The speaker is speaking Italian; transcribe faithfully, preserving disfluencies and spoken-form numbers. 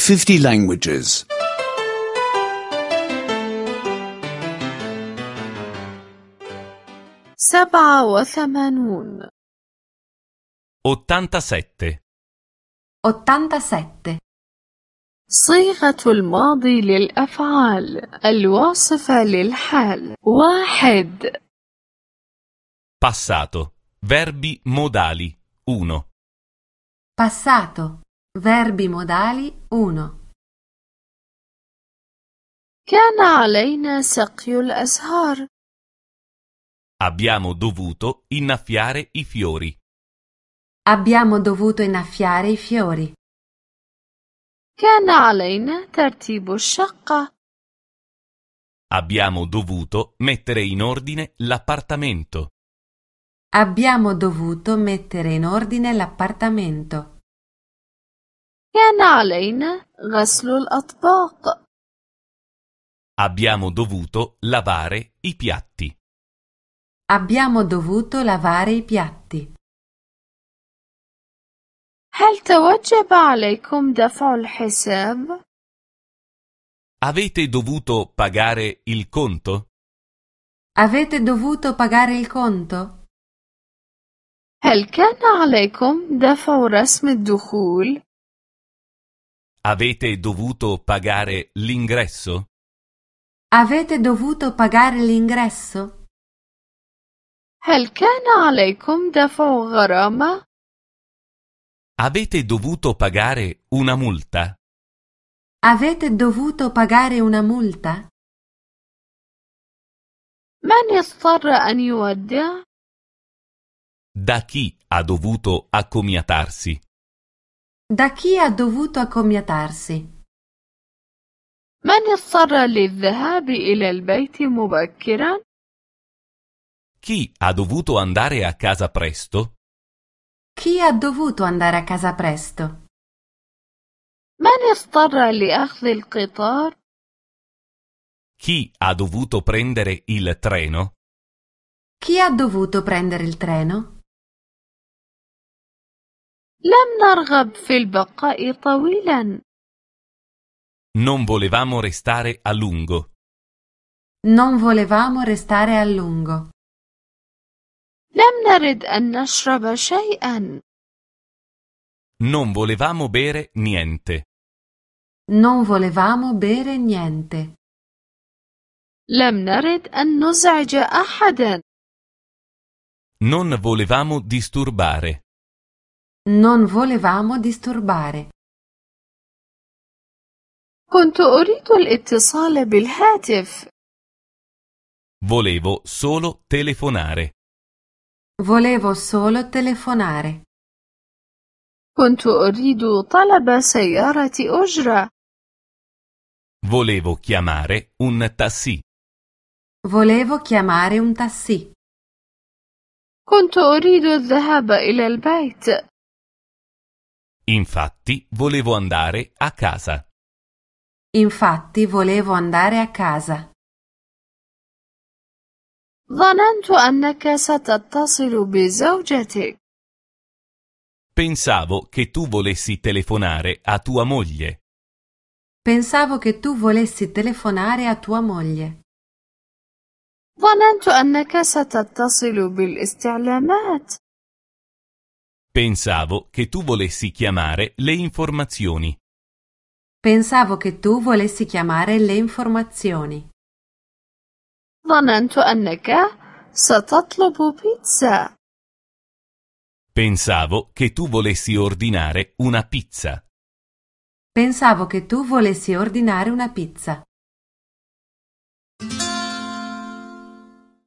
fifty languages. سبعة وثمانون. ottantasette. ottantasette. صيغة الماضي للأفعال الواصفة للحال. واحد. Passato. Verbi modali. uno. Passato. Verbi modali uno. كان علينا سقي الأزهار. Abbiamo dovuto innaffiare i fiori. Abbiamo dovuto innaffiare i fiori. كان علينا ترتيب الشقة. Abbiamo dovuto mettere in ordine l'appartamento. Abbiamo dovuto mettere in ordine l'appartamento. كان علينا غسل الأطباق. Abbiamo dovuto lavare i piatti. Abbiamo dovuto lavare i piatti. هل توجب عليكم دفع الحساب؟ Avete dovuto pagare il conto? Avete dovuto pagare il conto? هل كان عليكم دفع رسم الدخول؟ Avete dovuto pagare l'ingresso? Avete dovuto pagare l'ingresso? هل كان عليكم دفع غرامة؟ Avete dovuto pagare una multa? Avete dovuto pagare una multa? من اضطر أن يودع؟ Da chi ha dovuto accomiatarsi? Da chi ha dovuto accomiatarsi? من اضطر للذهاب إلى البيت مبكرا؟ Chi ha dovuto andare a casa presto? Chi ha dovuto andare a casa presto? من اضطر لأخذ القطار؟ Chi ha dovuto prendere il treno? Chi ha dovuto prendere il treno? لم نرغب في البقاء طويلا. Non volevamo restare a lungo. Non volevamo restare a lungo. لم نرد أن نشرب شيئا. Non volevamo bere niente. Non volevamo bere niente. لم نرد أن نزعج أحدا. Non volevamo disturbare. Non volevamo disturbare. كنت أريد الاتصال بالهاتف. Volevo solo telefonare. Volevo solo telefonare. كنت أريد طلب سيارة أجرة. Volevo chiamare un taxi. Volevo chiamare un taxi. كنت أريد الذهاب إلى البيت. Infatti, volevo andare a casa. Infatti volevo andare a casa. ظننت أنك ستتصل بزوجتك. Pensavo che tu volessi telefonare a tua moglie. Pensavo che tu volessi telefonare a tua moglie. ظننت أنك ستتصل بالاستعلامات. Pensavo che tu volessi chiamare le informazioni. Pensavo che tu volessi chiamare le informazioni. ظننت أنك ستطلب بيتزا. Pensavo che tu volessi ordinare una pizza. Pensavo che tu volessi ordinare una pizza.